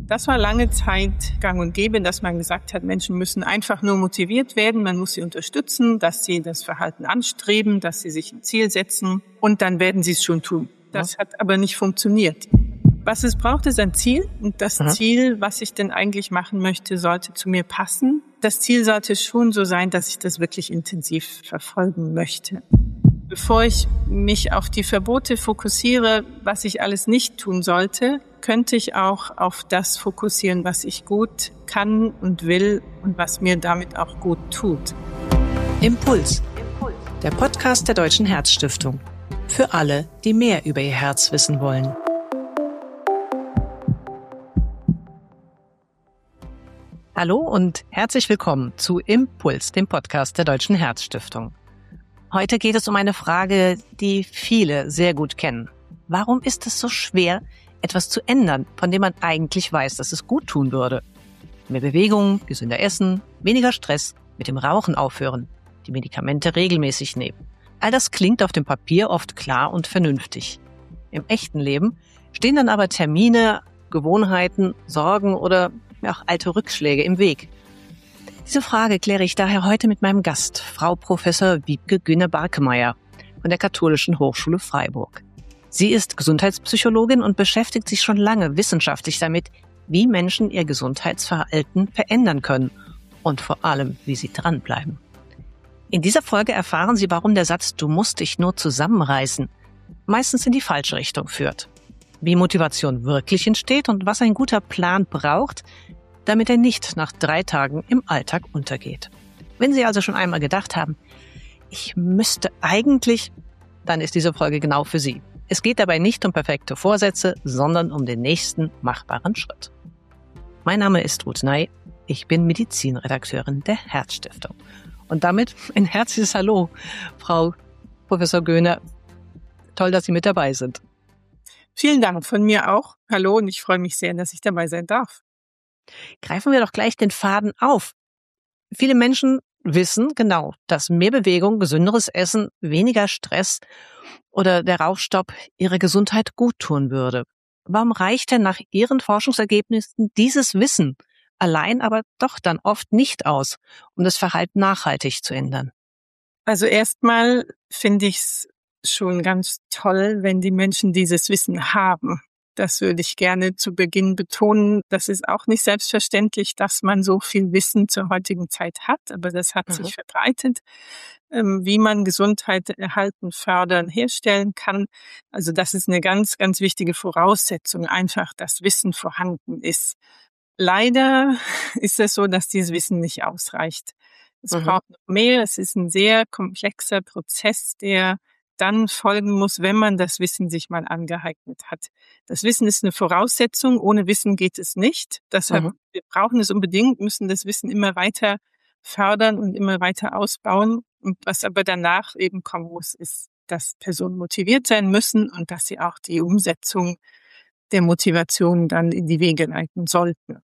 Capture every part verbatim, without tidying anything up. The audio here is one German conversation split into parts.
Das war lange Zeit gang und gäbe, dass man gesagt hat, Menschen müssen einfach nur motiviert werden, man muss sie unterstützen, dass sie das Verhalten anstreben, dass sie sich ein Ziel setzen und dann werden sie es schon tun. Das ja. hat aber nicht funktioniert. Was es braucht, ist ein Ziel und das mhm. Ziel, was ich denn eigentlich machen möchte, sollte zu mir passen. Das Ziel sollte schon so sein, dass ich das wirklich intensiv verfolgen möchte. Bevor ich mich auf die Verbote fokussiere, was ich alles nicht tun sollte, könnte ich auch auf das fokussieren, was ich gut kann und will und was mir damit auch gut tut. Impuls, der Podcast der Deutschen Herzstiftung. Für alle, die mehr über ihr Herz wissen wollen. Hallo und herzlich willkommen zu Impuls, dem Podcast der Deutschen Herzstiftung. Heute geht es um eine Frage, die viele sehr gut kennen. Warum ist es so schwer, etwas zu ändern, von dem man eigentlich weiß, dass es gut tun würde? Mehr Bewegung, gesünder essen, weniger Stress, mit dem Rauchen aufhören, die Medikamente regelmäßig nehmen. All das klingt auf dem Papier oft klar und vernünftig. Im echten Leben stehen dann aber Termine, Gewohnheiten, Sorgen oder auch alte Rückschläge im Weg. Diese Frage kläre ich daher heute mit meinem Gast, Frau Professor Wiebke Güne-Barkemeyer von der Katholischen Hochschule Freiburg. Sie ist Gesundheitspsychologin und beschäftigt sich schon lange wissenschaftlich damit, wie Menschen ihr Gesundheitsverhalten verändern können und vor allem, wie sie dranbleiben. In dieser Folge erfahren Sie, warum der Satz „Du musst dich nur zusammenreißen" meistens in die falsche Richtung führt, wie Motivation wirklich entsteht und was ein guter Plan braucht, damit er nicht nach drei Tagen im Alltag untergeht. Wenn Sie also schon einmal gedacht haben, ich müsste eigentlich, dann ist diese Folge genau für Sie. Es geht dabei nicht um perfekte Vorsätze, sondern um den nächsten machbaren Schritt. Mein Name ist Ruth Ney, ich bin Medizinredakteurin der Herzstiftung. Und damit ein herzliches Hallo, Frau Professor Güne. Toll, dass Sie mit dabei sind. Vielen Dank von mir auch. Hallo und ich freue mich sehr, dass ich dabei sein darf. Greifen wir doch gleich den Faden auf. Viele Menschen wissen genau, dass mehr Bewegung, gesünderes Essen, weniger Stress oder der Rauchstopp ihre Gesundheit gut tun würde. Warum reicht denn nach Ihren Forschungsergebnissen dieses Wissen allein aber doch dann oft nicht aus, um das Verhalten nachhaltig zu ändern? Also erstmal finde ich es schon ganz toll, wenn die Menschen dieses Wissen haben. Das würde ich gerne zu Beginn betonen. Das ist auch nicht selbstverständlich, dass man so viel Wissen zur heutigen Zeit hat, aber das hat mhm. sich verbreitet, wie man Gesundheit erhalten, fördern, herstellen kann. Also das ist eine ganz, ganz wichtige Voraussetzung, einfach, dass Wissen vorhanden ist. Leider ist es so, dass dieses Wissen nicht ausreicht. Es mhm. braucht noch mehr. Es ist ein sehr komplexer Prozess, der dann folgen muss, wenn man das Wissen sich mal angeeignet hat. Das Wissen ist eine Voraussetzung. Ohne Wissen geht es nicht. Deshalb, mhm. wir brauchen es unbedingt, müssen das Wissen immer weiter fördern und immer weiter ausbauen. Und was aber danach eben kommen muss, ist, dass Personen motiviert sein müssen und dass sie auch die Umsetzung der Motivation dann in die Wege leiten sollten.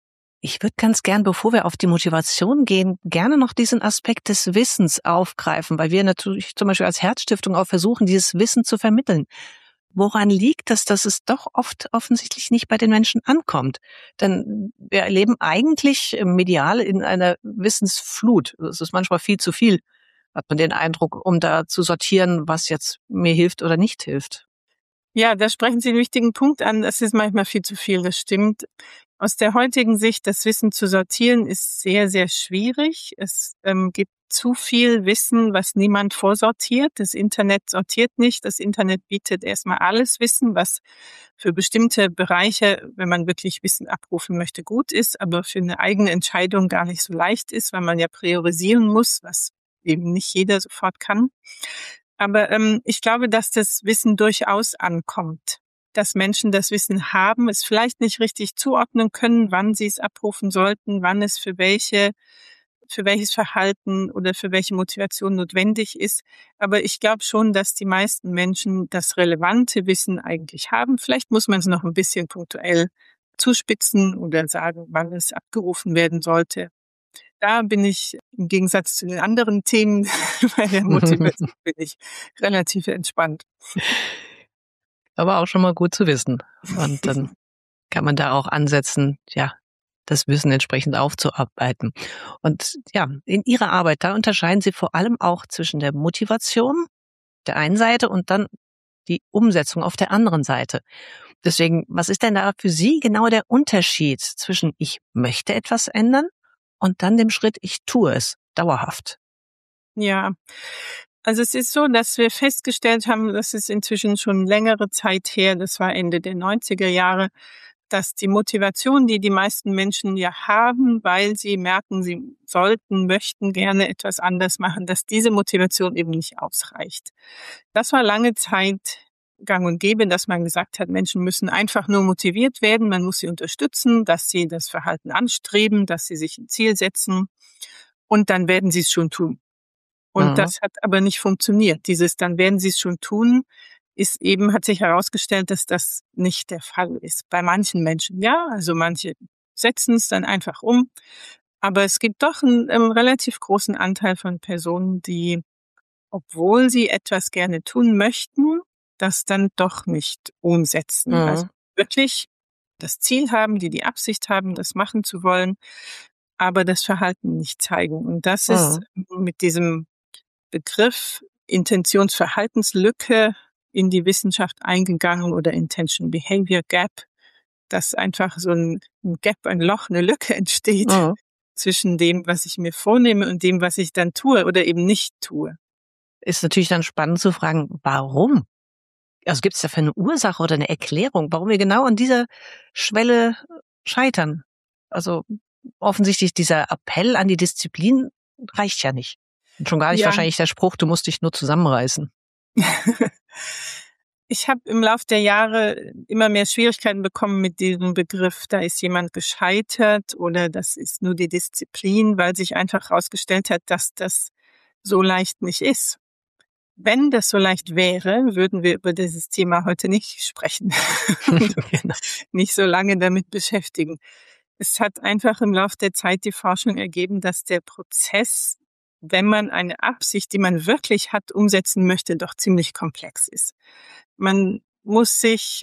Ich würde ganz gern, bevor wir auf die Motivation gehen, gerne noch diesen Aspekt des Wissens aufgreifen, weil wir natürlich zum Beispiel als Herzstiftung auch versuchen, dieses Wissen zu vermitteln. Woran liegt es, dass es doch oft offensichtlich nicht bei den Menschen ankommt? Denn wir leben eigentlich medial in einer Wissensflut. Es ist manchmal viel zu viel, hat man den Eindruck, um da zu sortieren, was jetzt mir hilft oder nicht hilft. Ja, da sprechen Sie einen wichtigen Punkt an. Es ist manchmal viel zu viel, das stimmt. Aus der heutigen Sicht, das Wissen zu sortieren, ist sehr, sehr schwierig. Es ähm, gibt zu viel Wissen, was niemand vorsortiert. Das Internet sortiert nicht. Das Internet bietet erstmal alles Wissen, was für bestimmte Bereiche, wenn man wirklich Wissen abrufen möchte, gut ist, aber für eine eigene Entscheidung gar nicht so leicht ist, weil man ja priorisieren muss, was eben nicht jeder sofort kann. Aber ähm, ich glaube, dass das Wissen durchaus ankommt, dass Menschen das Wissen haben, es vielleicht nicht richtig zuordnen können, wann sie es abrufen sollten, wann es für welche, für welches Verhalten oder für welche Motivation notwendig ist. Aber ich glaube schon, dass die meisten Menschen das relevante Wissen eigentlich haben. Vielleicht muss man es noch ein bisschen punktuell zuspitzen oder sagen, wann es abgerufen werden sollte. Da bin ich im Gegensatz zu den anderen Themen bei der Motivation bin ich relativ entspannt. Aber auch schon mal gut zu wissen. Und dann kann man da auch ansetzen, ja, das Wissen entsprechend aufzuarbeiten. Und ja, in Ihrer Arbeit, da unterscheiden Sie vor allem auch zwischen der Motivation der einen Seite und dann die Umsetzung auf der anderen Seite. Deswegen, was ist denn da für Sie genau der Unterschied zwischen ich möchte etwas ändern und dann dem Schritt, ich tue es dauerhaft? Ja, also es ist so, dass wir festgestellt haben, das ist inzwischen schon längere Zeit her, das war Ende der neunziger Jahre, dass die Motivation, die die meisten Menschen ja haben, weil sie merken, sie sollten, möchten gerne etwas anders machen, dass diese Motivation eben nicht ausreicht. Das war lange Zeit gang und gäbe, dass man gesagt hat, Menschen müssen einfach nur motiviert werden, man muss sie unterstützen, dass sie das Verhalten anstreben, dass sie sich ein Ziel setzen und dann werden sie es schon tun. Und Mhm. das hat aber nicht funktioniert. Dieses dann werden sie es schon tun, ist eben, hat sich herausgestellt, dass das nicht der Fall ist. Bei manchen Menschen, ja, also manche setzen es dann einfach um. Aber es gibt doch einen, einen relativ großen Anteil von Personen, die, obwohl sie etwas gerne tun möchten, das dann doch nicht umsetzen. Also Mhm. wirklich das Ziel haben, die die Absicht haben, das machen zu wollen, aber das Verhalten nicht zeigen. Und das ist Mhm. mit diesem Begriff Intentionsverhaltenslücke in die Wissenschaft eingegangen oder Intention Behavior Gap, dass einfach so ein, ein Gap, ein Loch, eine Lücke entsteht Mhm. zwischen dem, was ich mir vornehme und dem, was ich dann tue oder eben nicht tue. Ist natürlich dann spannend zu fragen, warum? Also gibt es dafür eine Ursache oder eine Erklärung, warum wir genau an dieser Schwelle scheitern? Also offensichtlich dieser Appell an die Disziplin reicht ja nicht. Und schon gar nicht Ja, wahrscheinlich der Spruch, du musst dich nur zusammenreißen. ich habe im Laufe der Jahre immer mehr Schwierigkeiten bekommen mit diesem Begriff, da ist jemand gescheitert oder das ist nur die Disziplin, weil sich einfach herausgestellt hat, dass das so leicht nicht ist. Wenn das so leicht wäre, würden wir über dieses Thema heute nicht sprechen und Genau. nicht so lange damit beschäftigen. Es hat einfach im Laufe der Zeit die Forschung ergeben, dass der Prozess, wenn man eine Absicht, die man wirklich hat, umsetzen möchte, doch ziemlich komplex ist. Man muss sich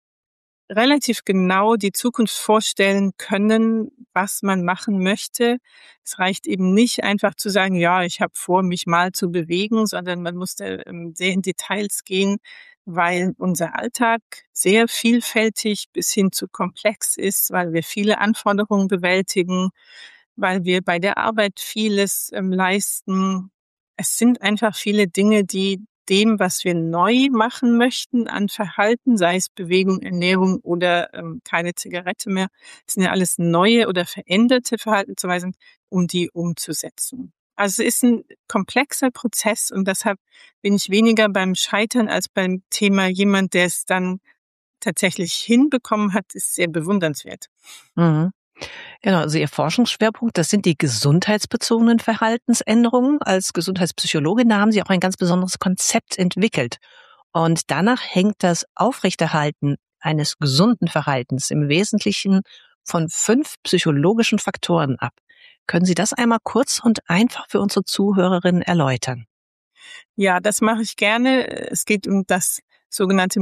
relativ genau die Zukunft vorstellen können, was man machen möchte. Es reicht eben nicht einfach zu sagen, ja, ich habe vor, mich mal zu bewegen, sondern man muss da ähm, sehr in Details gehen, weil unser Alltag sehr vielfältig bis hin zu komplex ist, weil wir viele Anforderungen bewältigen, weil wir bei der Arbeit vieles ähm, leisten. Es sind einfach viele Dinge, die dem, was wir neu machen möchten an Verhalten, sei es Bewegung, Ernährung oder ähm, keine Zigarette mehr, das sind ja alles neue oder veränderte Verhaltensweisen, um die umzusetzen. Also es ist ein komplexer Prozess und deshalb bin ich weniger beim Scheitern als beim Thema jemand, der es dann tatsächlich hinbekommen hat, ist sehr bewundernswert. Mhm. Genau, also Ihr Forschungsschwerpunkt, das sind die gesundheitsbezogenen Verhaltensänderungen. Als Gesundheitspsychologin, da haben Sie auch ein ganz besonderes Konzept entwickelt. Und danach hängt das Aufrechterhalten eines gesunden Verhaltens im Wesentlichen von fünf psychologischen Faktoren ab. Können Sie das einmal kurz und einfach für unsere Zuhörerinnen erläutern? Ja, das mache ich gerne. Es geht um das sogenannte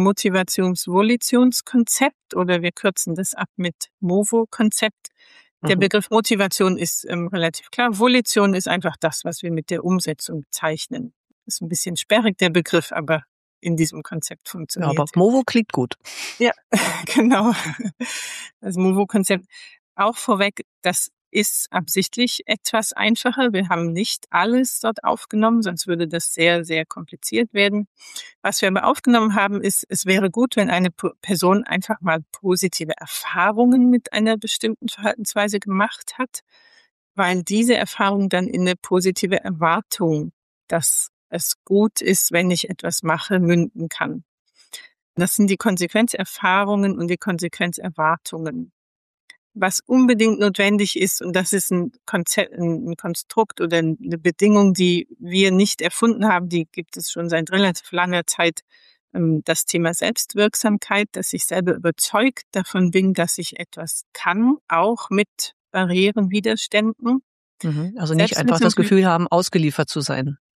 Motivations-Volitionskonzept oder wir kürzen das ab mit MOVO-Konzept. Der Mhm. Begriff Motivation ist ähm, relativ klar. Volition ist einfach das, was wir mit der Umsetzung bezeichnen. Ist ein bisschen sperrig, der Begriff, aber in diesem Konzept Ja, aber funktioniert. Movo klingt gut. Ja, genau. Das MOVO-Konzept. Auch vorweg, das ist absichtlich etwas einfacher. Wir haben nicht alles dort aufgenommen, sonst würde das sehr, sehr kompliziert werden. Was wir aber aufgenommen haben, ist, es wäre gut, wenn eine Po- Person einfach mal positive Erfahrungen mit einer bestimmten Verhaltensweise gemacht hat, weil diese Erfahrung dann in eine positive Erwartung, dass es gut ist, wenn ich etwas mache, münden kann. Das sind die Konsequenzerfahrungen und die Konsequenzerwartungen. Was unbedingt notwendig ist, und das ist ein Konzept, ein Konstrukt oder eine Bedingung, die wir nicht erfunden haben, die gibt es schon seit relativ langer Zeit, ähm, das Thema Selbstwirksamkeit, dass ich selber überzeugt davon bin, dass ich etwas kann, auch mit Barrieren, Widerständen. Mhm. Also nicht einfach das Selbstwirksamkeit, Gefühl haben, ausgeliefert zu sein.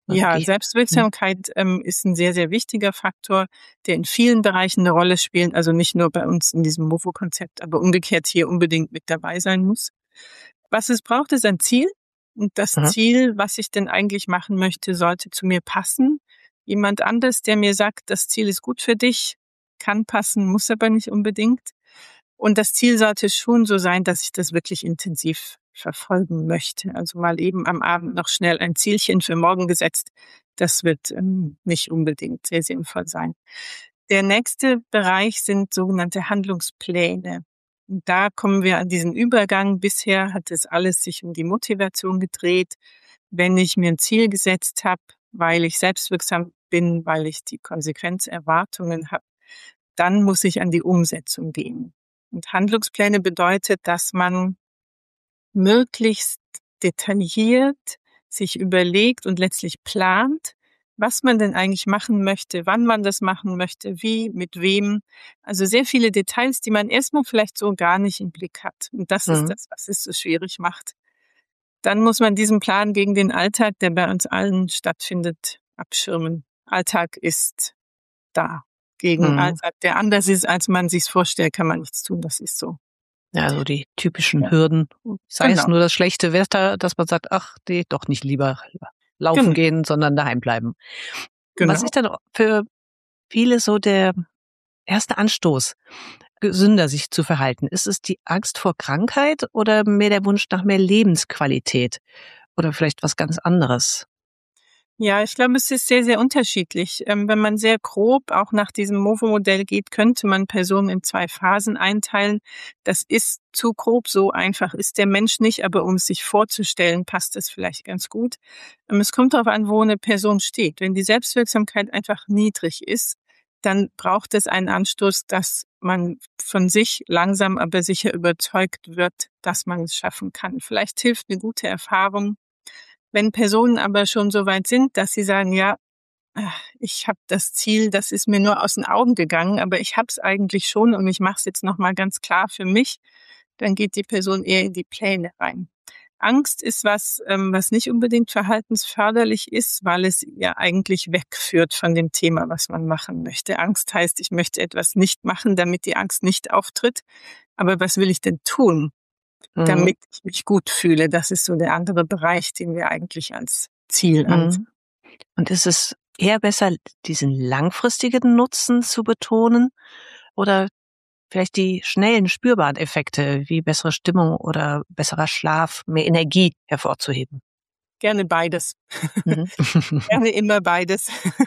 Ja, Okay. Selbstwirksamkeit ähm, ist ein sehr, sehr wichtiger Faktor, der in vielen Bereichen eine Rolle spielt, also nicht nur bei uns in diesem Movo-Konzept, aber umgekehrt hier unbedingt mit dabei sein muss. Was es braucht, ist ein Ziel. Und das Mhm. Ziel, was ich denn eigentlich machen möchte, sollte zu mir passen. Jemand anders, der mir sagt, das Ziel ist gut für dich, kann passen, muss aber nicht unbedingt. Und das Ziel sollte schon so sein, dass ich das wirklich intensiv verfolgen möchte. Also mal eben am Abend noch schnell ein Zielchen für morgen gesetzt. Das wird ähm, nicht unbedingt sehr sinnvoll sein. Der nächste Bereich sind sogenannte Handlungspläne. Und da kommen wir an diesen Übergang. Bisher hat es alles sich um die Motivation gedreht. Wenn ich mir ein Ziel gesetzt habe, weil ich selbstwirksam bin, weil ich die Konsequenzerwartungen habe, dann muss ich an die Umsetzung gehen. Und Handlungspläne bedeutet, dass man möglichst detailliert sich überlegt und letztlich plant, was man denn eigentlich machen möchte, wann man das machen möchte, wie, mit wem. Also sehr viele Details, die man erstmal vielleicht so gar nicht im Blick hat. Und das ist Mhm. das, was es so schwierig macht. Dann muss man diesen Plan gegen den Alltag, der bei uns allen stattfindet, abschirmen. Alltag ist da. Gegen Mhm. Alltag, der anders ist, als man sich's vorstellt, kann man nichts tun. Das ist so. Ja, also die typischen Ja, Hürden, sei es genau, nur das schlechte Wetter, dass man sagt, ach, nee, doch nicht lieber laufen genau, gehen, sondern daheim bleiben. Was genau. ist denn für viele so der erste Anstoß, gesünder sich zu verhalten? Ist es die Angst vor Krankheit oder mehr der Wunsch nach mehr Lebensqualität oder vielleicht was ganz anderes? Ja, ich glaube, es ist sehr, sehr unterschiedlich. Ähm, wenn man sehr grob auch nach diesem Movo-Modell geht, könnte man Personen in zwei Phasen einteilen. Das ist zu grob, so einfach ist der Mensch nicht, aber um es sich vorzustellen, passt es vielleicht ganz gut. Ähm, es kommt darauf an, wo eine Person steht. Wenn die Selbstwirksamkeit einfach niedrig ist, dann braucht es einen Anstoß, dass man von sich langsam aber sicher überzeugt wird, dass man es schaffen kann. Vielleicht hilft eine gute Erfahrung. Wenn Personen aber schon so weit sind, dass sie sagen, ja, ich habe das Ziel, das ist mir nur aus den Augen gegangen, aber ich habe es eigentlich schon und ich mache es jetzt nochmal ganz klar für mich, dann geht die Person eher in die Pläne rein. Angst ist was, ähm, was nicht unbedingt verhaltensförderlich ist, weil es ja eigentlich wegführt von dem Thema, was man machen möchte. Angst heißt, ich möchte etwas nicht machen, damit die Angst nicht auftritt. Aber was will ich denn tun, Mhm. damit ich mich gut fühle? Das ist so der andere Bereich, den wir eigentlich als Ziel ansehen. Mhm. Und ist es eher besser, diesen langfristigen Nutzen zu betonen oder vielleicht die schnellen spürbaren Effekte wie bessere Stimmung oder besserer Schlaf, mehr Energie hervorzuheben? Gerne beides. Mhm. Gerne immer beides.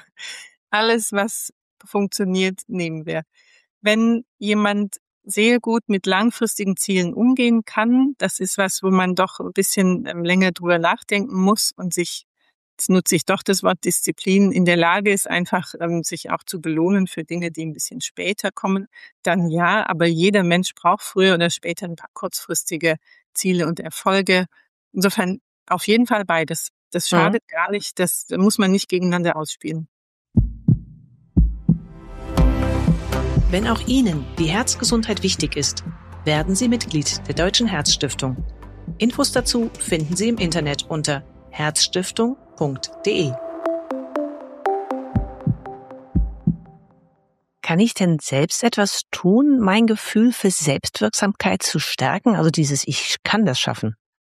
Alles, was funktioniert, nehmen wir. Wenn jemand sehr gut mit langfristigen Zielen umgehen kann, das ist was, wo man doch ein bisschen ähm, länger drüber nachdenken muss und sich, jetzt nutze ich doch das Wort Disziplin, in der Lage ist, einfach ähm, sich auch zu belohnen für Dinge, die ein bisschen später kommen, dann ja, aber jeder Mensch braucht früher oder später ein paar kurzfristige Ziele und Erfolge. Insofern auf jeden Fall beides. Das Mhm. schadet gar nicht, das muss man nicht gegeneinander ausspielen. Wenn auch Ihnen die Herzgesundheit wichtig ist, werden Sie Mitglied der Deutschen Herzstiftung. Infos dazu finden Sie im Internet unter herzstiftung punkt de. Kann ich denn selbst etwas tun, mein Gefühl für Selbstwirksamkeit zu stärken? Also dieses Ich kann das schaffen.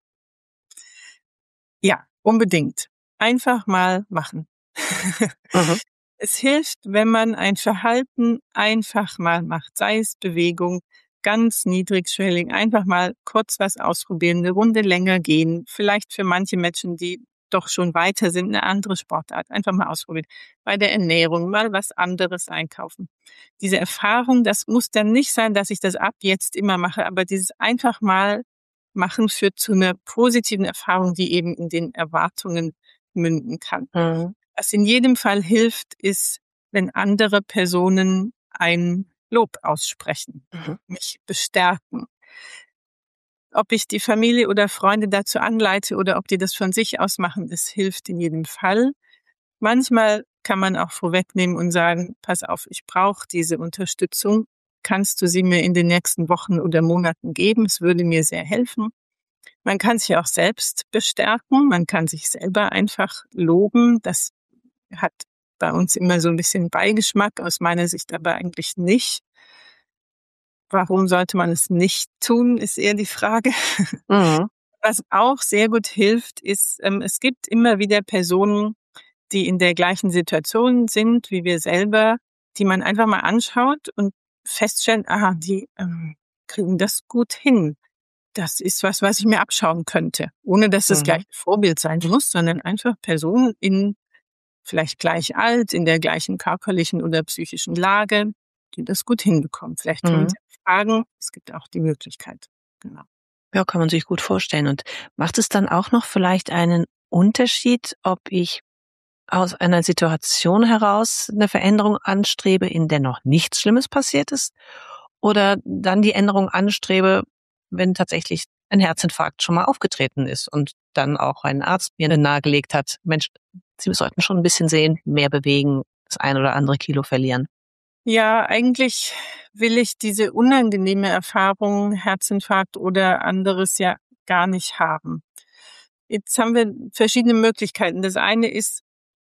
Ja, unbedingt. Einfach mal machen. Mhm. Es hilft, wenn man ein Verhalten einfach mal macht, sei es Bewegung, ganz niedrigschwellig, einfach mal kurz was ausprobieren, eine Runde länger gehen, vielleicht für manche Menschen, die doch schon weiter sind, eine andere Sportart, einfach mal ausprobieren. Bei der Ernährung mal was anderes einkaufen. Diese Erfahrung, das muss dann nicht sein, dass ich das ab jetzt immer mache, aber dieses einfach mal machen führt zu einer positiven Erfahrung, die eben in den Erwartungen münden kann. Mhm. Was in jedem Fall hilft, ist, wenn andere Personen ein Lob aussprechen, Mhm. mich bestärken. Ob ich die Familie oder Freunde dazu anleite oder ob die das von sich aus machen, das hilft in jedem Fall. Manchmal kann man auch vorwegnehmen und sagen, pass auf, ich brauche diese Unterstützung. Kannst du sie mir in den nächsten Wochen oder Monaten geben? Es würde mir sehr helfen. Man kann sich auch selbst bestärken, man kann sich selber einfach loben. Das hat bei uns immer so ein bisschen Beigeschmack, aus meiner Sicht aber eigentlich nicht. Warum sollte man es nicht tun, ist eher die Frage. Mhm. Was auch sehr gut hilft, ist, ähm, es gibt immer wieder Personen, die in der gleichen Situation sind wie wir selber, die man einfach mal anschaut und feststellt, aha, die ähm, kriegen das gut hin. Das ist was, was ich mir abschauen könnte, ohne dass es gleich Mhm. ein Vorbild sein muss, sondern einfach Personen in vielleicht gleich alt, in der gleichen körperlichen oder psychischen Lage, die das gut hinbekommen. Vielleicht kann man Mhm. sich fragen, es gibt auch die Möglichkeit. Genau. Ja, kann man sich gut vorstellen. Und macht es dann auch noch vielleicht einen Unterschied, ob ich aus einer Situation heraus eine Veränderung anstrebe, in der noch nichts Schlimmes passiert ist, oder dann die Änderung anstrebe, wenn tatsächlich ein Herzinfarkt schon mal aufgetreten ist und dann auch ein Arzt mir nahegelegt hat, Mensch, Sie sollten schon ein bisschen sehen, mehr bewegen, das ein oder andere Kilo verlieren. Ja, eigentlich will ich diese unangenehme Erfahrung, Herzinfarkt oder anderes ja gar nicht haben. Jetzt haben wir verschiedene Möglichkeiten. Das eine ist,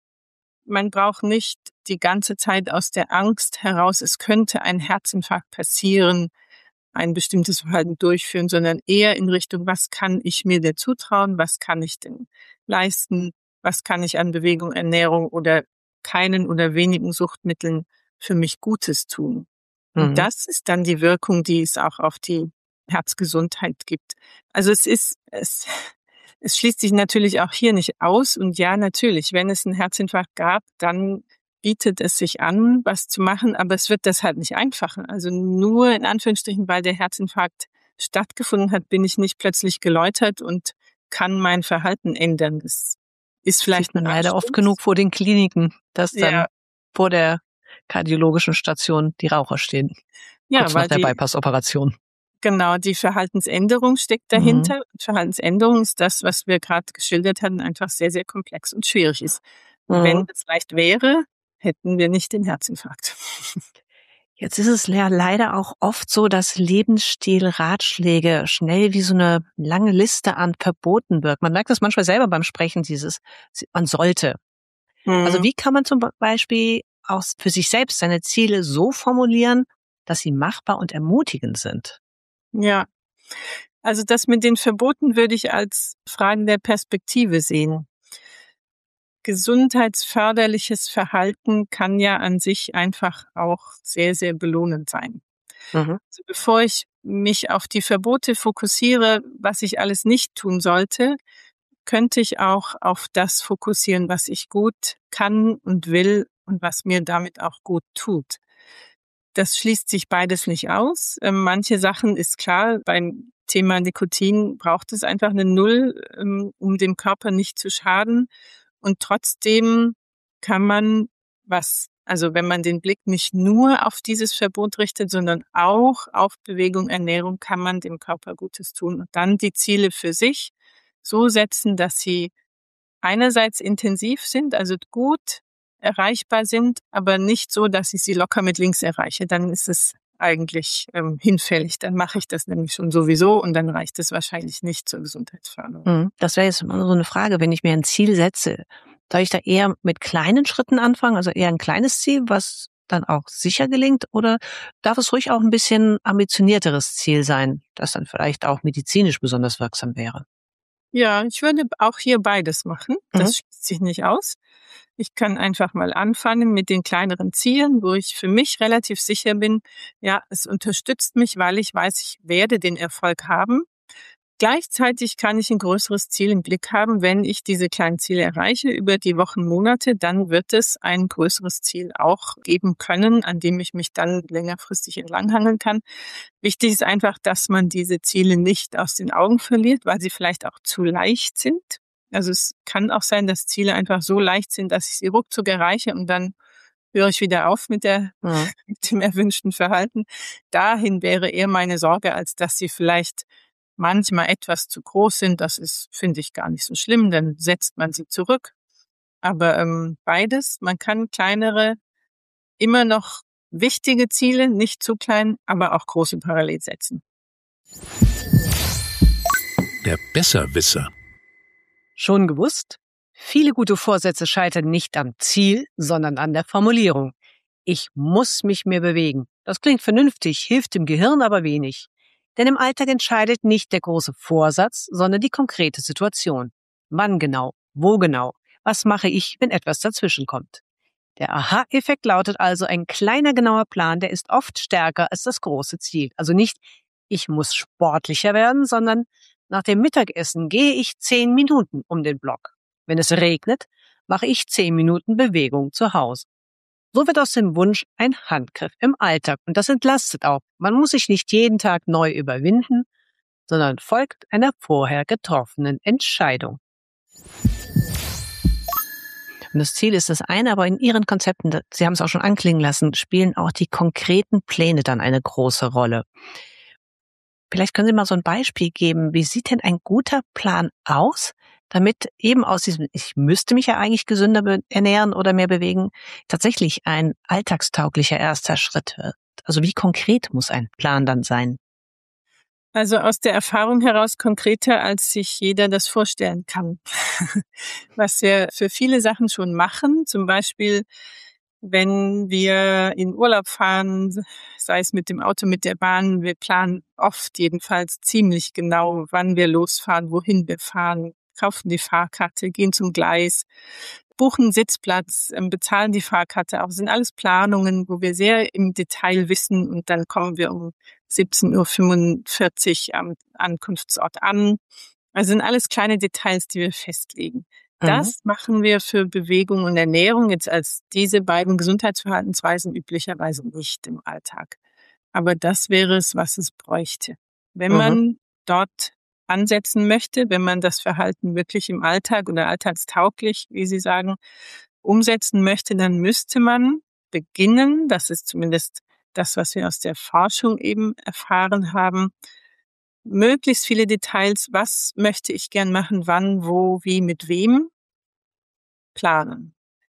man braucht nicht die ganze Zeit aus der Angst heraus, es könnte ein Herzinfarkt passieren, ein bestimmtes Verhalten durchführen, sondern eher in Richtung, was kann ich mir denn zutrauen, was kann ich denn leisten, was kann ich an Bewegung, Ernährung oder keinen oder wenigen Suchtmitteln für mich Gutes tun. Und Mhm. das ist dann die Wirkung, die es auch auf die Herzgesundheit gibt. Also es ist, es, es schließt sich natürlich auch hier nicht aus. Und ja, natürlich, wenn es einen Herzinfarkt gab, dann bietet es sich an, was zu machen, aber es wird das halt nicht einfacher. Also nur in Anführungsstrichen, weil der Herzinfarkt stattgefunden hat, bin ich nicht plötzlich geläutert und kann mein Verhalten ändern. Das ist Sieht vielleicht ein man leider oft Anstoß. genug vor den Kliniken, dass dann Ja, vor der kardiologischen Station die Raucher stehen, ja, kurz nach weil der die Bypass-Operation. Genau, die Verhaltensänderung steckt Mhm. dahinter. Verhaltensänderung ist das, was wir gerade geschildert hatten, einfach sehr, sehr komplex und schwierig ist. Wenn Mhm. es leicht wäre, hätten wir nicht den Herzinfarkt. Jetzt ist es ja leider auch oft so, dass Lebensstil-Ratschläge schnell wie so eine lange Liste an Verboten wirken. Man merkt das manchmal selber beim Sprechen, dieses, man sollte. Also Hm, wie kann man zum Beispiel auch für sich selbst seine Ziele so formulieren, dass sie machbar und ermutigend sind? ja, also das mit den Verboten würde ich als Fragen der Perspektive sehen. Gesundheitsförderliches Verhalten kann ja an sich einfach auch sehr, sehr belohnend sein. Mhm. Also bevor ich mich auf die Verbote fokussiere, was ich alles nicht tun sollte, könnte ich auch auf das fokussieren, was ich gut kann und will und was mir damit auch gut tut. Das schließt sich beides nicht aus. Ähm, manche Sachen ist klar, beim Thema Nikotin braucht es einfach eine Null, ähm, um dem Körper nicht zu schaden. Und trotzdem kann man was, also wenn man den Blick nicht nur auf dieses Verbot richtet, sondern auch auf Bewegung, Ernährung, kann man dem Körper Gutes tun und dann die Ziele für sich so setzen, dass sie einerseits intensiv sind, also gut erreichbar sind, aber nicht so, dass ich sie locker mit links erreiche. Dann ist es eigentlich ähm, hinfällig. Dann mache ich das nämlich schon sowieso und dann reicht es wahrscheinlich nicht zur Gesundheitsförderung. Mhm. Das wäre jetzt mal so eine Frage, wenn ich mir ein Ziel setze, soll ich da eher mit kleinen Schritten anfangen, also eher ein kleines Ziel, was dann auch sicher gelingt, oder darf es ruhig auch ein bisschen ambitionierteres Ziel sein, das dann vielleicht auch medizinisch besonders wirksam wäre? Ja, ich würde auch hier beides machen. Mhm. Das schließt sich nicht aus. Ich kann einfach mal anfangen mit den kleineren Zielen, wo ich für mich relativ sicher bin, ja, es unterstützt mich, weil ich weiß, ich werde den Erfolg haben. Gleichzeitig kann ich ein größeres Ziel im Blick haben. Wenn ich diese kleinen Ziele erreiche über die Wochen, Monate, dann wird es ein größeres Ziel auch geben können, an dem ich mich dann längerfristig entlanghangeln kann. Wichtig ist einfach, dass man diese Ziele nicht aus den Augen verliert, weil sie vielleicht auch zu leicht sind. Also es kann auch sein, dass Ziele einfach so leicht sind, dass ich sie ruckzuck erreiche und dann höre ich wieder auf mit der, Mhm. mit dem erwünschten Verhalten. Dahin wäre eher meine Sorge, als dass sie vielleicht manchmal etwas zu groß sind. Das ist, finde ich, gar nicht so schlimm. Dann setzt man sie zurück. Aber ähm, beides, man kann kleinere, immer noch wichtige Ziele, nicht zu klein, aber auch große parallel setzen. der Besserwisser. Schon gewusst? Viele gute Vorsätze scheitern nicht am Ziel, sondern an der Formulierung. Ich muss mich mehr bewegen. Das klingt vernünftig, hilft dem Gehirn aber wenig. Denn im Alltag entscheidet nicht der große Vorsatz, sondern die konkrete Situation. Wann genau? Wo genau? Was mache ich, wenn etwas dazwischenkommt? Der Aha-Effekt lautet also, ein kleiner genauer Plan, der ist oft stärker als das große Ziel. Also nicht, ich muss sportlicher werden, sondern nach dem Mittagessen gehe ich zehn Minuten um den Block. Wenn es regnet, mache ich zehn Minuten Bewegung zu Hause. So wird aus dem Wunsch ein Handgriff im Alltag und das entlastet auch. Man muss sich nicht jeden Tag neu überwinden, sondern folgt einer vorher getroffenen Entscheidung. Und das Ziel ist das eine, aber in Ihren Konzepten, Sie haben es auch schon anklingen lassen, spielen auch die konkreten Pläne dann eine große Rolle. Vielleicht können Sie mal so ein Beispiel geben, wie sieht denn ein guter Plan aus, damit eben aus diesem, ich müsste mich ja eigentlich gesünder ernähren oder mehr bewegen, tatsächlich ein alltagstauglicher erster Schritt wird. Also wie konkret muss ein Plan dann sein? Also aus der Erfahrung heraus konkreter, als sich jeder das vorstellen kann. Was wir für viele Sachen schon machen, zum Beispiel, wenn wir in Urlaub fahren, sei es mit dem Auto, mit der Bahn, wir planen oft jedenfalls ziemlich genau, wann wir losfahren, wohin wir fahren, kaufen die Fahrkarte, gehen zum Gleis, buchen einen Sitzplatz, bezahlen die Fahrkarte. Auch sind alles Planungen, wo wir sehr im Detail wissen und dann kommen wir um siebzehn Uhr fünfundvierzig am Ankunftsort an. Also sind alles kleine Details, die wir festlegen. Das mhm. machen wir für Bewegung und Ernährung jetzt als diese beiden Gesundheitsverhaltensweisen üblicherweise nicht im Alltag. Aber das wäre es, was es bräuchte. Wenn mhm. man dort ansetzen möchte, wenn man das Verhalten wirklich im Alltag oder alltagstauglich, wie Sie sagen, umsetzen möchte, dann müsste man beginnen, das ist zumindest das, was wir aus der Forschung eben erfahren haben, möglichst viele Details, was möchte ich gern machen, wann, wo, wie, mit wem, planen.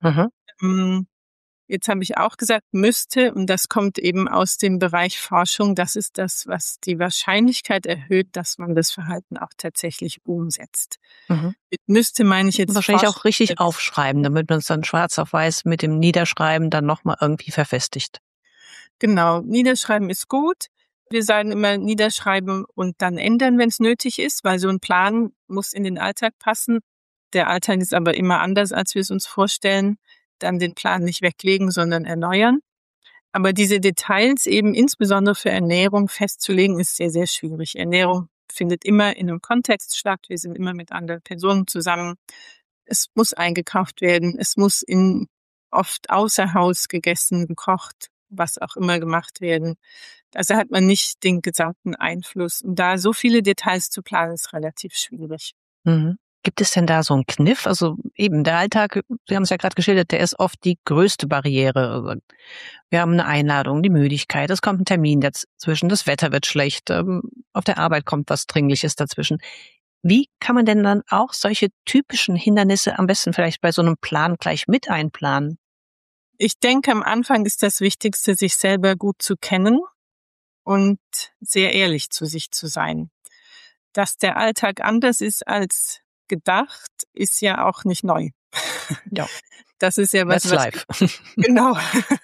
Mhm. Jetzt habe ich auch gesagt, müsste, und das kommt eben aus dem Bereich Forschung, das ist das, was die Wahrscheinlichkeit erhöht, dass man das Verhalten auch tatsächlich umsetzt. Mhm. Mit müsste meine ich jetzt wahrscheinlich auch richtig aufschreiben, damit man es dann schwarz auf weiß mit dem Niederschreiben dann nochmal irgendwie verfestigt. Genau, Niederschreiben ist gut. Wir sagen immer niederschreiben und dann ändern, wenn es nötig ist, weil so ein Plan muss in den Alltag passen. Der Alltag ist aber immer anders, als wir es uns vorstellen. Dann den Plan nicht weglegen, sondern erneuern. Aber diese Details eben insbesondere für Ernährung festzulegen, ist sehr, sehr schwierig. Ernährung findet immer in einem Kontext statt. Wir sind immer mit anderen Personen zusammen. Es muss eingekauft werden. Es muss in oft außer Haus gegessen, gekocht, was auch immer gemacht werden. Also hat man nicht den gesamten Einfluss. Und da so viele Details zu planen, ist relativ schwierig. Mhm. Gibt es denn da so einen Kniff? Also eben der Alltag, Sie haben es ja gerade geschildert, der ist oft die größte Barriere. Wir haben eine Einladung, die Müdigkeit, es kommt ein Termin dazwischen, das Wetter wird schlecht, auf der Arbeit kommt was Dringliches dazwischen. Wie kann man denn dann auch solche typischen Hindernisse am besten vielleicht bei so einem Plan gleich mit einplanen? Ich denke, am Anfang ist das Wichtigste, sich selber gut zu kennen und sehr ehrlich zu sich zu sein. Dass der Alltag anders ist als gedacht, ist ja auch nicht neu. Ja. Das ist ja was, That's life. Was, genau.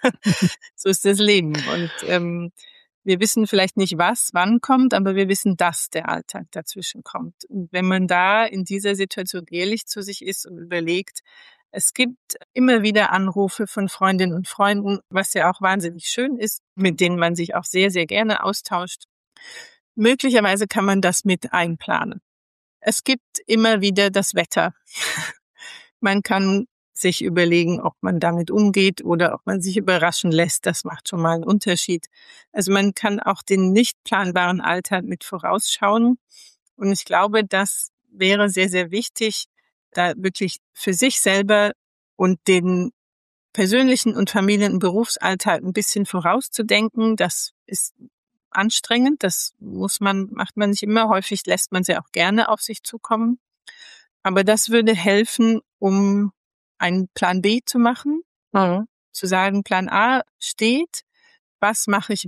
So ist das Leben. Und ähm, wir wissen vielleicht nicht, was wann kommt, aber wir wissen, dass der Alltag dazwischen kommt. Und wenn man da in dieser Situation ehrlich zu sich ist und überlegt, es gibt immer wieder Anrufe von Freundinnen und Freunden, was ja auch wahnsinnig schön ist, mit denen man sich auch sehr, sehr gerne austauscht. Möglicherweise kann man das mit einplanen. Es gibt immer wieder das Wetter. Man kann sich überlegen, ob man damit umgeht oder ob man sich überraschen lässt. Das macht schon mal einen Unterschied. Also man kann auch den nicht planbaren Alltag mit vorausschauen. Und ich glaube, das wäre sehr, sehr wichtig, da wirklich für sich selber und den persönlichen und Familien- und Berufsalltag ein bisschen vorauszudenken. Das ist anstrengend, das muss man, macht man nicht immer, häufig lässt man sie auch gerne auf sich zukommen. Aber das würde helfen, um einen Plan B zu machen, mhm. zu sagen, Plan A steht, was mache ich wenn?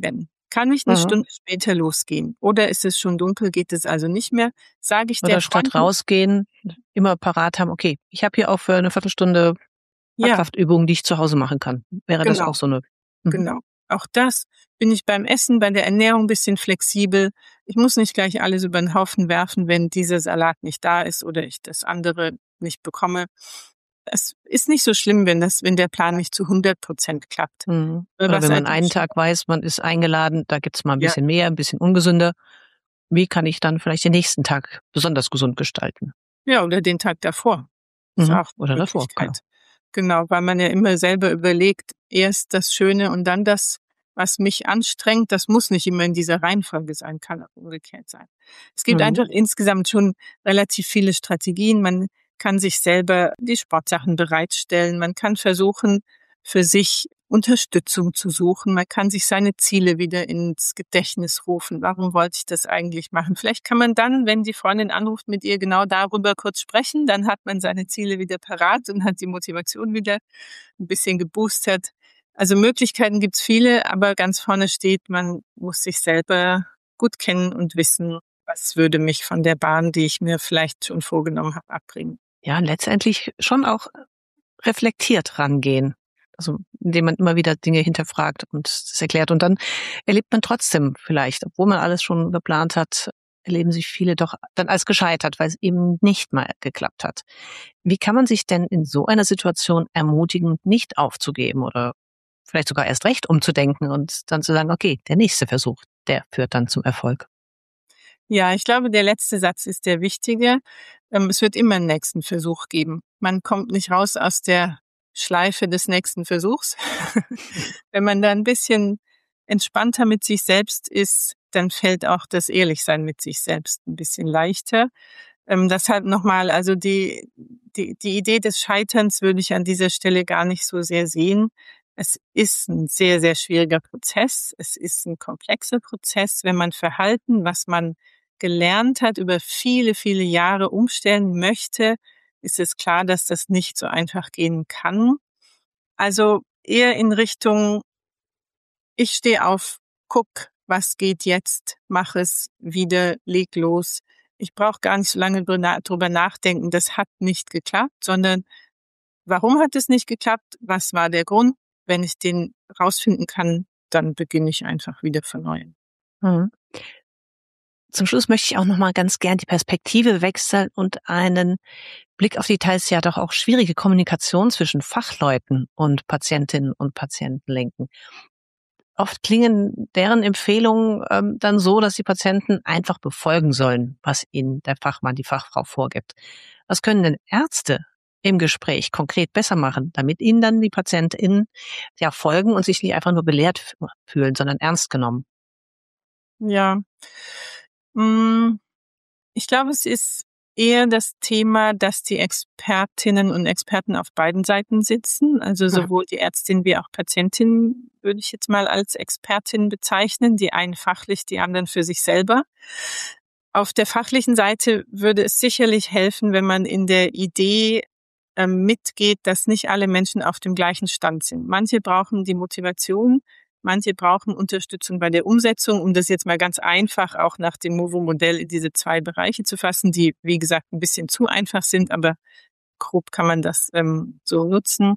Kann ich eine Mhm. Stunde später losgehen? Oder ist es schon dunkel, geht es also nicht mehr? Sage ich der Oder statt Freundin, rausgehen, immer parat haben, okay, ich habe hier auch für eine Viertelstunde ja, Kraftübungen, die ich zu Hause machen kann. Wäre das genau, auch so eine? Mhm. genau. Auch das bin ich beim Essen, bei der Ernährung ein bisschen flexibel. Ich muss nicht gleich alles über den Haufen werfen, wenn dieser Salat nicht da ist oder ich das andere nicht bekomme. Es ist nicht so schlimm, wenn das, wenn der Plan nicht zu hundert Prozent klappt. Mhm. Äh, Oder Was wenn man einen eigentlich, Tag weiß, man ist eingeladen, da gibt's mal ein ja, bisschen mehr, ein bisschen ungesünder. Wie kann ich dann vielleicht den nächsten Tag besonders gesund gestalten? ja, oder den Tag davor. Ist Mhm. auch Oder eine davor, genau. Möglichkeit. Genau, weil man ja immer selber überlegt, erst das Schöne und dann das, was mich anstrengt. Das muss nicht immer in dieser Reihenfolge sein, kann auch umgekehrt sein. Es gibt Mhm. einfach insgesamt schon relativ viele Strategien. Man kann sich selber die Sportsachen bereitstellen. Man kann versuchen, für sich Unterstützung zu suchen. Man kann sich seine Ziele wieder ins Gedächtnis rufen. Warum wollte ich das eigentlich machen? Vielleicht kann man dann, wenn die Freundin anruft, mit ihr genau darüber kurz sprechen. Dann hat man seine Ziele wieder parat und hat die Motivation wieder ein bisschen geboostert. Also Möglichkeiten gibt's viele, aber ganz vorne steht, man muss sich selber gut kennen und wissen, was würde mich von der Bahn, die ich mir vielleicht schon vorgenommen habe, abbringen. Ja, letztendlich schon auch reflektiert rangehen. Also indem man immer wieder Dinge hinterfragt und das erklärt. Und dann erlebt man trotzdem vielleicht, obwohl man alles schon geplant hat, erleben sich viele doch dann als gescheitert, weil es eben nicht mal geklappt hat. Wie kann man sich denn in so einer Situation ermutigen, nicht aufzugeben oder vielleicht sogar erst recht umzudenken und dann zu sagen, okay, der nächste Versuch, der führt dann zum Erfolg? Ja, ich glaube, der letzte Satz ist der wichtige. Ähm, es wird immer einen nächsten Versuch geben. Man kommt nicht raus aus der Schleife des nächsten Versuchs. Wenn man da ein bisschen entspannter mit sich selbst ist, dann fällt auch das Ehrlichsein mit sich selbst ein bisschen leichter. Ähm, deshalb nochmal, also die, die, die Idee des Scheiterns würde ich an dieser Stelle gar nicht so sehr sehen. Es ist ein sehr, sehr schwieriger Prozess. Es ist ein komplexer Prozess, wenn man Verhalten, was man gelernt hat, über viele, viele Jahre umstellen möchte, ist es klar, dass das nicht so einfach gehen kann. Also eher in Richtung, ich stehe auf, guck, was geht jetzt, mach es wieder, leg los. Ich brauche gar nicht so lange drüber nachdenken, das hat nicht geklappt, sondern warum hat es nicht geklappt? Was war der Grund? Wenn ich den rausfinden kann, dann beginne ich einfach wieder von neuem. Mhm. Zum Schluss möchte ich auch noch mal ganz gern die Perspektive wechseln und einen Blick auf die teils ja doch auch schwierige Kommunikation zwischen Fachleuten und Patientinnen und Patienten lenken. Oft klingen deren Empfehlungen ähm, dann so, dass die Patienten einfach befolgen sollen, was ihnen der Fachmann, die Fachfrau vorgibt. Was können denn Ärzte im Gespräch konkret besser machen, damit ihnen dann die PatientInnen ja folgen und sich nicht einfach nur belehrt fühlen, sondern ernst genommen? Ja, mm, ich glaube, es ist eher das Thema, dass die Expertinnen und Experten auf beiden Seiten sitzen. Also Mhm. sowohl die Ärztin wie auch Patientin würde ich jetzt mal als Expertin bezeichnen. Die einen fachlich, die anderen für sich selber. Auf der fachlichen Seite würde es sicherlich helfen, wenn man in der Idee ähm, mitgeht, dass nicht alle Menschen auf dem gleichen Stand sind. Manche brauchen die Motivation, manche brauchen Unterstützung bei der Umsetzung, um das jetzt mal ganz einfach auch nach dem Movo-Modell in diese zwei Bereiche zu fassen, die, wie gesagt, ein bisschen zu einfach sind, aber grob kann man das ähm, so nutzen.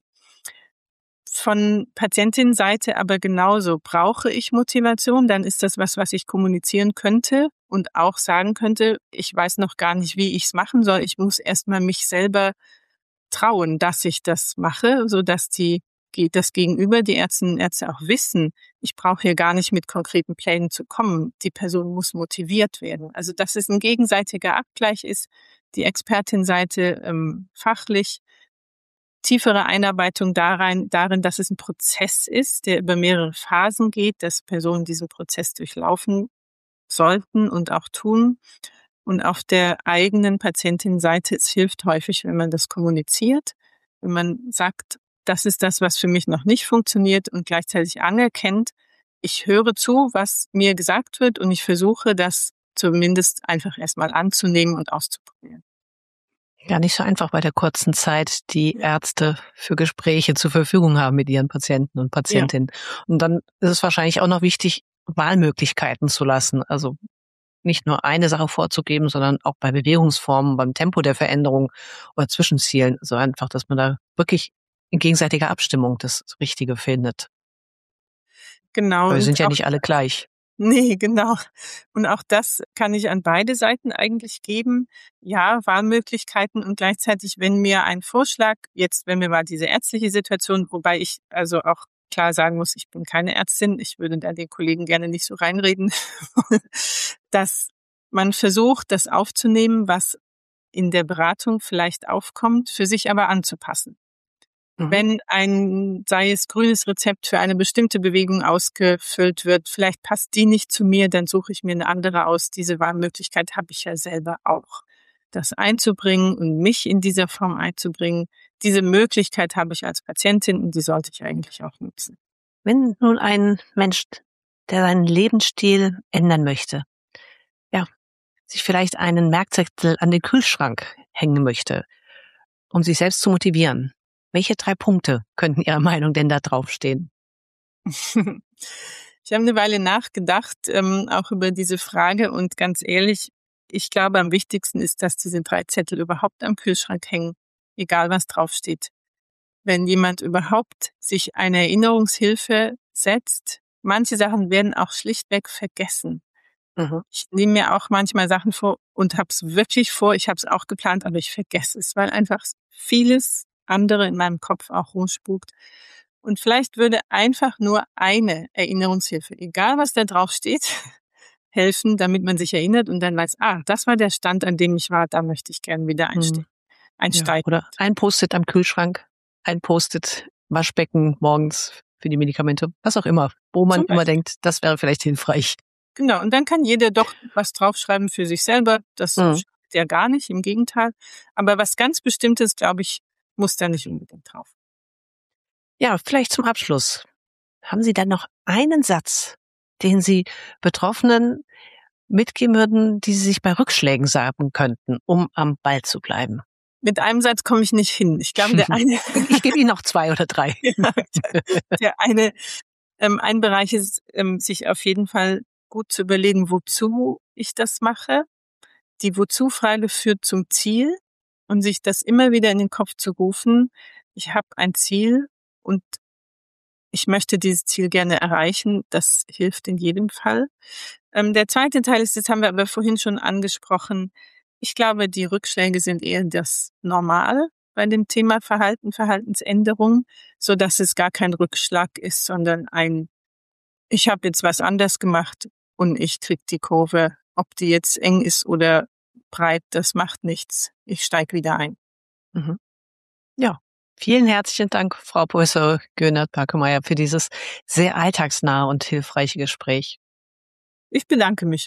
Von Patientin-Seite aber genauso. Brauche ich Motivation, dann ist das was, was ich kommunizieren könnte und auch sagen könnte, ich weiß noch gar nicht, wie ich es machen soll. Ich muss erstmal mich selber trauen, dass ich das mache, so dass die das Gegenüber, die Ärztinnen und Ärzte auch wissen, ich brauche hier gar nicht mit konkreten Plänen zu kommen. Die Person muss motiviert werden. Also dass es ein gegenseitiger Abgleich ist, die Expertin-Seite ähm, fachlich, tiefere Einarbeitung darein, darin, dass es ein Prozess ist, der über mehrere Phasen geht, dass Personen diesen Prozess durchlaufen sollten und auch tun. Und auf der eigenen Patientin-Seite, es hilft häufig, wenn man das kommuniziert, wenn man sagt, das ist das, was für mich noch nicht funktioniert und gleichzeitig anerkennt, ich höre zu, was mir gesagt wird und ich versuche, das zumindest einfach erstmal anzunehmen und auszuprobieren. Gar nicht so einfach bei der kurzen Zeit, die Ja, Ärzte für Gespräche zur Verfügung haben mit ihren Patienten und ja, Patientinnen. Und dann ist es wahrscheinlich auch noch wichtig, Wahlmöglichkeiten zu lassen. Also nicht nur eine Sache vorzugeben, sondern auch bei Bewegungsformen, beim Tempo der Veränderung oder Zwischenzielen. So einfach, dass man da wirklich in gegenseitiger Abstimmung das Richtige findet. Genau. Weil wir sind ja auch, nicht alle gleich. Nee, genau. Und auch das kann ich an beide Seiten eigentlich geben. Ja, Wahlmöglichkeiten und gleichzeitig, wenn mir ein Vorschlag, jetzt wenn wir mal diese ärztliche Situation, wobei ich also auch klar sagen muss, ich bin keine Ärztin, ich würde da den Kollegen gerne nicht so reinreden, dass man versucht, das aufzunehmen, was in der Beratung vielleicht aufkommt, für sich aber anzupassen. Mhm. Wenn ein, sei es grünes Rezept für eine bestimmte Bewegung ausgefüllt wird, vielleicht passt die nicht zu mir, dann suche ich mir eine andere aus. Diese Wahlmöglichkeit habe ich ja selber auch. Das einzubringen und mich in dieser Form einzubringen, diese Möglichkeit habe ich als Patientin und die sollte ich eigentlich auch nutzen. Wenn nun ein Mensch, der seinen Lebensstil ändern möchte, ja, sich vielleicht einen Merkzettel an den Kühlschrank hängen möchte, um sich selbst zu motivieren, welche drei Punkte könnten Ihrer Meinung denn da draufstehen? Ich habe eine Weile nachgedacht, ähm, auch über diese Frage und ganz ehrlich, ich glaube, am wichtigsten ist, dass diese drei Zettel überhaupt am Kühlschrank hängen, egal was draufsteht. Wenn jemand überhaupt sich eine Erinnerungshilfe setzt, manche Sachen werden auch schlichtweg vergessen. Mhm. Ich nehme mir auch manchmal Sachen vor und habe es wirklich vor, ich habe es auch geplant, aber ich vergesse es, weil einfach vieles andere in meinem Kopf auch rumspukt. Und vielleicht würde einfach nur eine Erinnerungshilfe, egal was da drauf steht, helfen, damit man sich erinnert und dann weiß, ah, das war der Stand, an dem ich war, da möchte ich gerne wieder einsteigen. Ja, oder ein Post-it am Kühlschrank, ein Post-it Waschbecken morgens für die Medikamente, was auch immer, wo man immer denkt, das wäre vielleicht hilfreich. Genau, und dann kann jeder doch was draufschreiben für sich selber. Das mhm. schadet ja gar nicht, im Gegenteil. Aber was ganz Bestimmtes, glaube ich, muss da nicht unbedingt drauf. Ja, vielleicht zum Abschluss. Haben Sie dann noch einen Satz, den Sie Betroffenen mitgeben würden, die Sie sich bei Rückschlägen sagen könnten, um am Ball zu bleiben? Mit einem Satz komme ich nicht hin. Ich glaube, der eine... ich gebe Ihnen noch zwei oder drei. Ja, der, der eine, ähm, ein Bereich ist, ähm, sich auf jeden Fall gut zu überlegen, wozu ich das mache. Die Wozu-Frage führt zum Ziel und sich das immer wieder in den Kopf zu rufen. Ich habe ein Ziel und ich möchte dieses Ziel gerne erreichen. Das hilft in jedem Fall. Ähm, der zweite Teil ist, das haben wir aber vorhin schon angesprochen. Ich glaube, die Rückschläge sind eher das Normal bei dem Thema Verhalten, Verhaltensänderung, so dass es gar kein Rückschlag ist, sondern ein, ich habe jetzt was anders gemacht und ich krieg die Kurve. Ob die jetzt eng ist oder breit, das macht nichts. Ich steige wieder ein. Mhm. Ja, vielen herzlichen Dank, Frau Professor Göhnert-Parkemeyer, für dieses sehr alltagsnahe und hilfreiche Gespräch. Ich bedanke mich.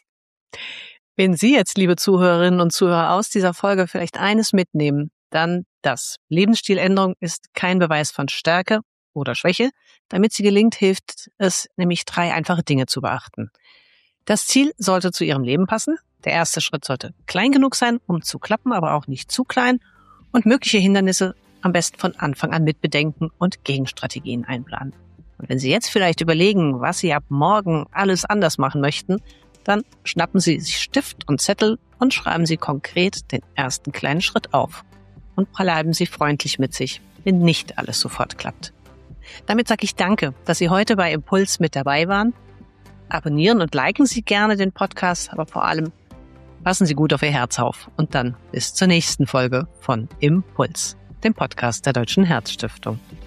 Wenn Sie jetzt, liebe Zuhörerinnen und Zuhörer, aus dieser Folge vielleicht eines mitnehmen, dann das. Lebensstiländerung ist kein Beweis von Stärke oder Schwäche. Damit sie gelingt, hilft es nämlich, drei einfache Dinge zu beachten. Das Ziel sollte zu Ihrem Leben passen. Der erste Schritt sollte klein genug sein, um zu klappen, aber auch nicht zu klein. Und mögliche Hindernisse am besten von Anfang an mitbedenken und Gegenstrategien einplanen. Und wenn Sie jetzt vielleicht überlegen, was Sie ab morgen alles anders machen möchten, dann schnappen Sie sich Stift und Zettel und schreiben Sie konkret den ersten kleinen Schritt auf. Und bleiben Sie freundlich mit sich, wenn nicht alles sofort klappt. Damit sage ich danke, dass Sie heute bei Impuls mit dabei waren. Abonnieren und liken Sie gerne den Podcast, aber vor allem passen Sie gut auf Ihr Herz auf. Und dann bis zur nächsten Folge von Impuls, dem Podcast der Deutschen Herzstiftung.